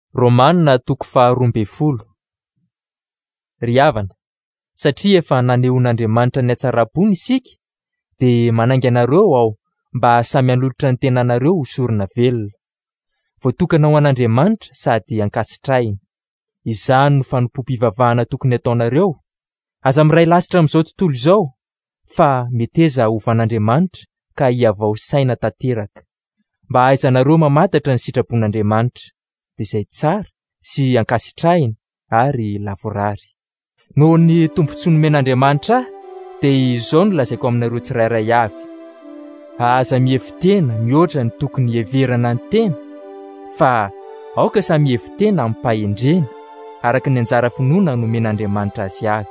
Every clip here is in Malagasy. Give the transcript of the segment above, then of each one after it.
Romanina toko 12. Ry havana, satria efa nanehoan'Andriamanitra ny hatsarabony isika, dia manangy anareo aho mba samy hanolotra ny tenanareo ho sorona velona, voatokana ho an'Andriamanitra sady ankasitrahina. Izany no fanompoam-pivavahana tokony ataonareo. Aza miray lasitra amin'izao tontolo izao, fa meteza hovan'Andriamanitra ka hiavao saina tanteraka, mba ahaizanareo mamatatra ny sitrapon'Andriamanitra, dia izay tsara sy ankasitrahina ary lavorary. Noho ny tombontsoa nomen'Andriamanitra dia izao no lazaiko aminareo tsirairay avy. Aza mihevitena mihoatra ny tokony heverana ny tena, fa aoka samy mihevitena amin'ny mpahendrena araka ny anjara finoana nomen'Andriamanitra azy avy.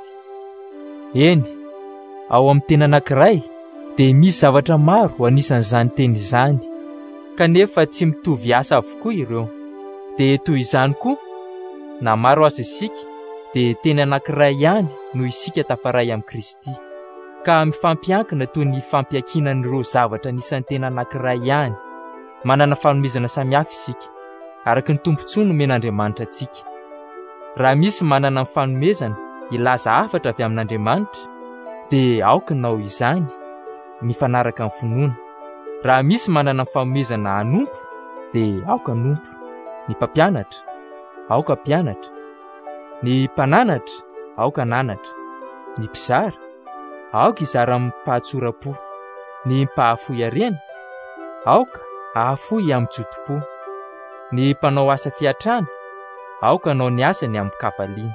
Eny, ao amin'ny tena anankiray dia misy zavatra maro anisan'izany teny izany, kanefa tsy mitovy asa avokoa ireo. Dia toy izany koa, na maro aza isika, dia teny anankiray ihany no isika tafaray amin'ny Kristy, ka mifampiankina toy ny fampiankinan'ireo zavatra anisan'ny tena anankiray ihany. Manana fanomezana samihafa isika, araka ny tombontsoa nomen'Andriamanitra antsika. Raha misy manana ny fanomezana ilaza hafatra avy amin'Andriamanitra, dia aoka nao izany mifanaraka amin'ny finoana. Raha misy manana ny fanomezana hanompo, dia aoka nompo. Ny mpampianatra, aoka mpianatra. Ny mpananatra, aoka nanatra. Ny mpizara, aoka izara amin'ny mpahatsoram-po. Ny mpahafohy harena, aoka hahafohy amin'ny jotom-po. Ny mpanao asa fiatrana, aoka anao ny asany amin'ny kafaliana.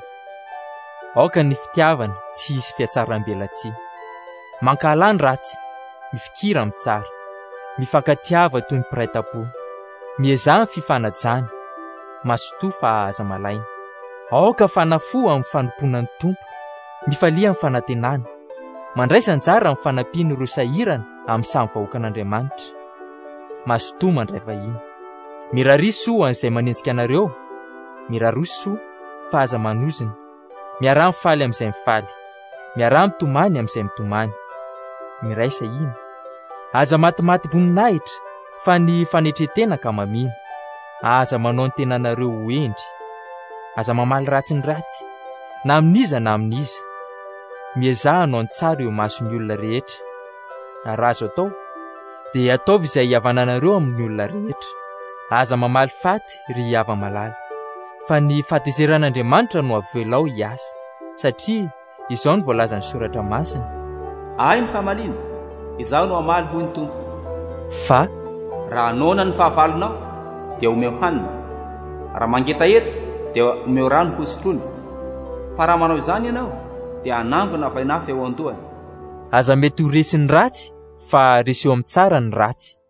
Aoka ny fitiavana tsy hisy fiatsaram-belatsia. Mankala ny ratsy, mifikira amin'ny tsara. Mifankatiava toy ny mpiray tam-po. Miezaha ny fifanajana, masotoa fa aza malaina. Aoka fanafoha amin'ny fanompoana ny tompo, mifalia amin'ny fanantenana. Mandraisa anjara amin'ny fanampiana ireo sahirana amin'ny samy vahoakan'Andriamanitra. Masotoa mandray vahiny. Mirary soa an'izay manenjika anareo, mirary soa fa aza manozina. Miara mifaly amin'izay mifaly, miara mitomany amin'izay mitomany. Miraisa ina. Aza matimaty voninahitra fa ny fanetretena ka mamina. Aza manao ny tenanareo ho endry. Aza mamaly ratsy ny ratsy, na amin'iza na amin'iza. Miezaha anao ny tsara eo mason'ny olona rehetra. Raha azo atao, dia ataovy izay hiavananareo amin'ny olona rehetra. Aza mamaly faty ry hava malala, fa ny fahatezeran'Andriamanitra no avelao hiasa, satria izao no voalazan'ny soratra masina. Ay ny fahamaliana, izaho no hamaly hoy ny Tompo. Fa raha anona ny fahavalonao, dia omeo hanina. Raha mangetaheta, dia omeo rano hosotrony. Fa raha manao izany ianao, dia anangona vainafa eo an-dohany. Aza mety ho resy ny ratsy, fa resy eo amin'ny tsara ny ratsy.